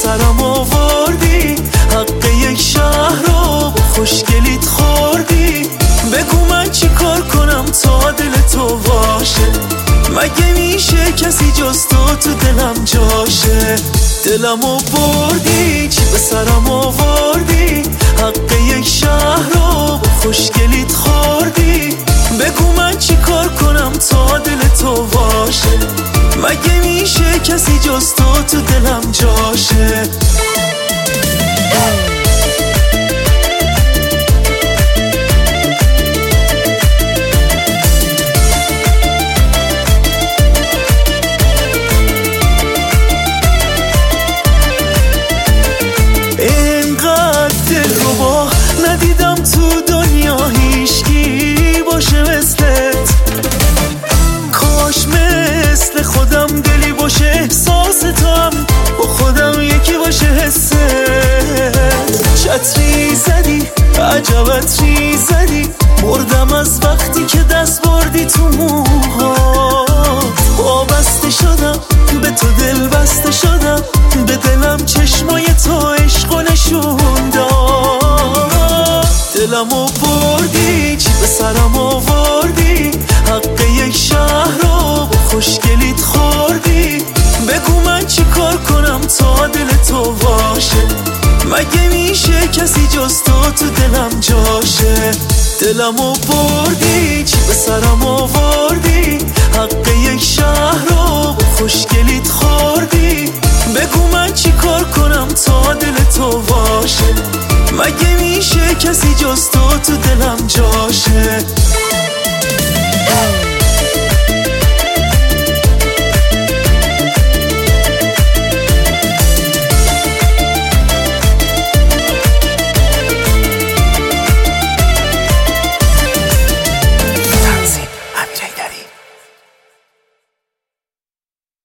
سرم آوردی، حق یک شهر رو خوشگلیت خوردی. بگو من چی کار کنم تا دل تو باشه؟ مگه میشه کسی جز تو دلم جاشه؟ دلمو بردی، چی به سرم آوردی، حق یک شهر رو خوشگلیت خوردی. بگو من چی کار کنم تا دل تو باشه؟ مگه میشه کسی جز تو دلم جاشه؟ اینقدر دلربا ندیدم تو دنیا، هیچکی باشه مثلت. کاش مثل خودم دلی باشه، احساس تو هم با خودم یکی باشه حست. چتری زدی، عجب عطری زدی، مردم از وقتی که دست بردی تو موها. وابسته شدم به تو، دل بسته شدم به دلم، چشمای تو عشق و نشون داد. دلمو بردی، چی به سرم آوردی، حق یک شهر رو خوشگلیت خوردی. بگو من چی کار کنم تا دل تو باشه؟ مگه میشه کسی جز تو دلم جاشه؟ دلمو بردی، چی به سرم آوردی، حق یک شهر رو خوشگلیت خوردی. بگو من چی کار کنم تا دل تو باشه؟ مگه میشه کسی جز تو دلم جاشه؟